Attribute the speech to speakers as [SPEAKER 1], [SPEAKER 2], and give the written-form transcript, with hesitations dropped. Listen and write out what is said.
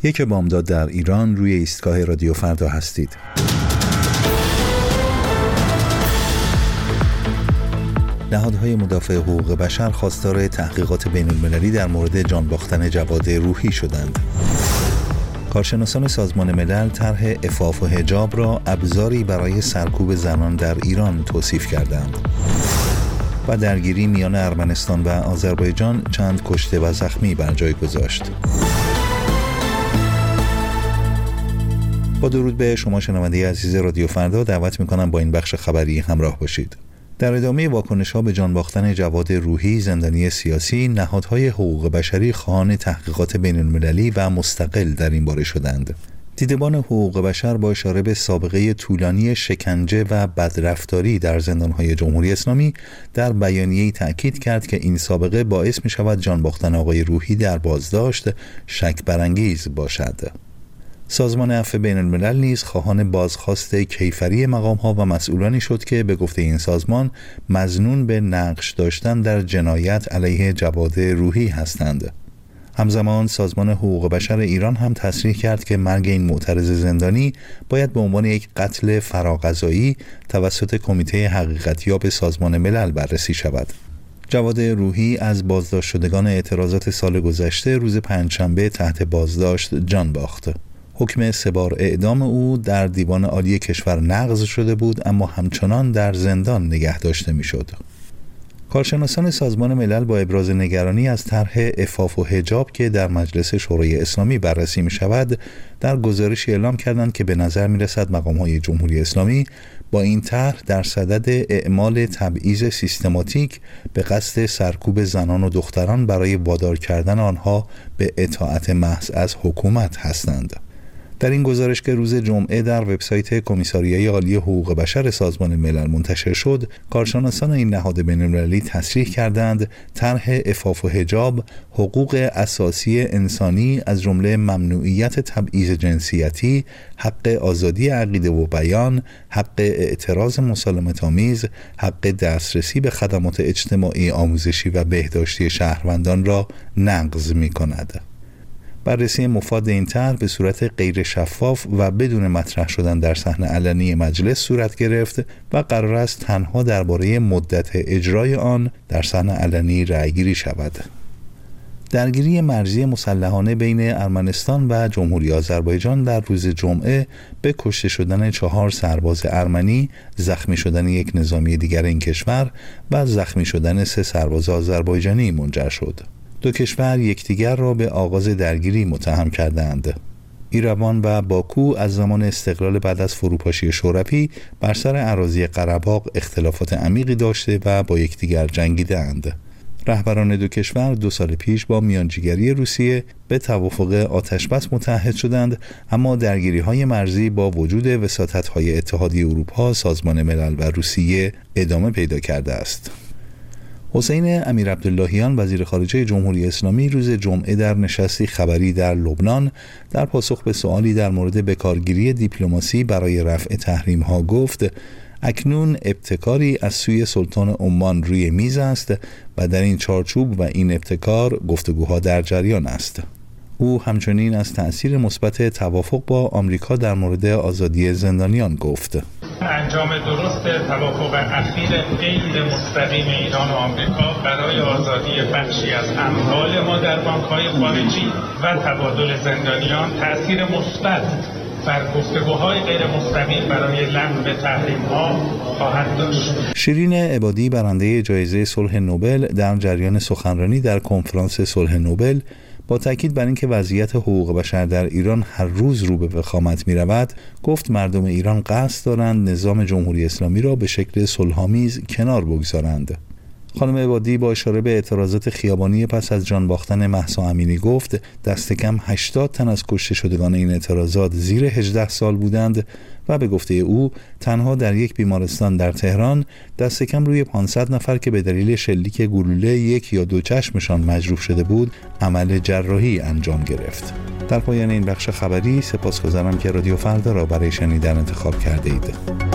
[SPEAKER 1] یک بامداد در ایران، روی ایستگاه رادیو فردا هستید. نهادهای مدافع حقوق بشر خواستار تحقیقات بین‌المللی در مورد جان باختن جواد روحی شدند. کارشناسان سازمان ملل طرح عفاف و حجاب را ابزاری برای سرکوب زنان در ایران توصیف کردند. و درگیری میان ارمنستان و آذربایجان چند کشته و زخمی بر جای گذاشت. با درود به شما شنونده عزیز رادیو فردا، دعوت می‌کنم با این بخش خبری همراه باشید. در ادامه واکنش‌ها به جان باختن جواد روحی، زندانی سیاسی، نهادهای حقوق بشری خواهان تحقیقات بین‌المللی و مستقل در این باره شدند. دیدبان حقوق بشر با اشاره به سابقه طولانی شکنجه و بدرفتاری در زندان‌های جمهوری اسلامی در بیانیه‌ای تأکید کرد که این سابقه باعث می‌شود جان باختن آقای روحی در بازداشت شک برانگیز باشد. سازمان عفو بین الملل نیز خواهان بازخواست کیفری مقام‌ها و مسئولانی شد که به گفته این سازمان مظنون به نقش داشتن در جنایت علیه جواد روحی هستند. همزمان سازمان حقوق بشر ایران هم تصریح کرد که مرگ این معترض زندانی باید به عنوان یک قتل فراقضایی توسط کمیته حقیقتیاب سازمان ملل بررسی شود. جواد روحی از بازداشت شدگان اعتراضات سال گذشته روز پنجشنبه تحت بازداشت جان باخت. حکم 3 بار اعدام او در دیوان عالی کشور نقض شده بود، اما همچنان در زندان نگه داشته می‌شد. کارشناسان سازمان ملل با ابراز نگرانی از طرح عفاف و حجاب که در مجلس شورای اسلامی بررسی می شود، در گزارشی اعلام کردند که به نظر می رسد مقام‌های جمهوری اسلامی با این طرح در صدد اعمال تبعیض سیستماتیک به قصد سرکوب زنان و دختران برای وادار کردن آنها به اطاعت محض از حکومت هستند. در این گزارش که روز جمعه در وبسایت کمیساریای عالی حقوق بشر سازمان ملل منتشر شد، کارشناسان این نهاد بین‌المللی تصریح کردند طرح عفاف و حجاب حقوق اساسی انسانی از جمله ممنوعیت تبعیض جنسیتی، حق آزادی عقیده و بیان، حق اعتراض مسالمت‌آمیز، حق دسترسی به خدمات اجتماعی، آموزشی و بهداشتی شهروندان را نقض می‌کند. بررسی مفاد این طرح به صورت غیر شفاف و بدون مطرح شدن در صحنه علنی مجلس صورت گرفت و قرار است تنها درباره مدت اجرای آن در صحنه علنی رأی‌گیری شود. درگیری مرزی مسلحانه بین ارمنستان و جمهوری آذربایجان در روز جمعه به کشته شدن 4 سرباز ارمنی، زخمی شدن 1 نظامی دیگر این کشور و زخمی شدن 3 سرباز آذربایجانی منجر شد. 2 کشور یکدیگر را به آغاز درگیری متهم کردند. ایروان و باکو از زمان استقلال بعد از فروپاشی شوروی بر سر اراضی قره‌باغ اختلافات عمیقی داشته و با یکدیگر جنگیدند. رهبران 2 کشور 2 سال پیش با میانجیگری روسیه به توافق آتشبس متعهد شدند، اما درگیری‌های مرزی با وجود وساطت‌های اتحادیه اروپا، سازمان ملل و روسیه ادامه پیدا کرده است. حسین امیرعبداللهیان وزیر خارجه جمهوری اسلامی روز جمعه در نشستی خبری در لبنان در پاسخ به سوالی در مورد بکارگیری دیپلماسی برای رفع تحریم‌ها گفت اکنون ابتکاری از سوی سلطان عمان روی میز است و در این چارچوب و این ابتکار گفتگوها در جریان است. او همچنین از تأثیر مثبت توافق با آمریکا در مورد آزادی زندانیان گفت.
[SPEAKER 2] انجام درست توافق اخیر غیر مستقیم ایران و آمریکا برای آزادی بخشی از اموال ما در بانک‌های خارجی و تبادل زندانیان تأثیر مثبت بر گفتگوهای غیر مستقیم برای لغو تحریم‌ها خواهد داشت.
[SPEAKER 1] شیرین عبادی برنده جایزه صلح نوبل در جریان سخنرانی در کنفرانس صلح نوبل با تاکید بر اینکه وضعیت حقوق بشر در ایران هر روز رو به وخامت می رود، گفت مردم ایران قصد دارند نظام جمهوری اسلامی را به شکل صلح‌آمیز کنار بگذارند. خانم عبادی با اشاره به اعتراضات خیابانی پس از جان باختن مهسا امینی گفت دست کم 80 تن از کشته شدگان این اعتراضات زیر 18 سال بودند و به گفته او تنها در یک بیمارستان در تهران دست کم روی 500 نفر که به دلیل شلیک گلوله 1 یا 2 چشمشان مجروح شده بود عمل جراحی انجام گرفت. در پایان این بخش خبری سپاسگزارم که رادیو فردا را برای شنیدن انتخاب کرده اید.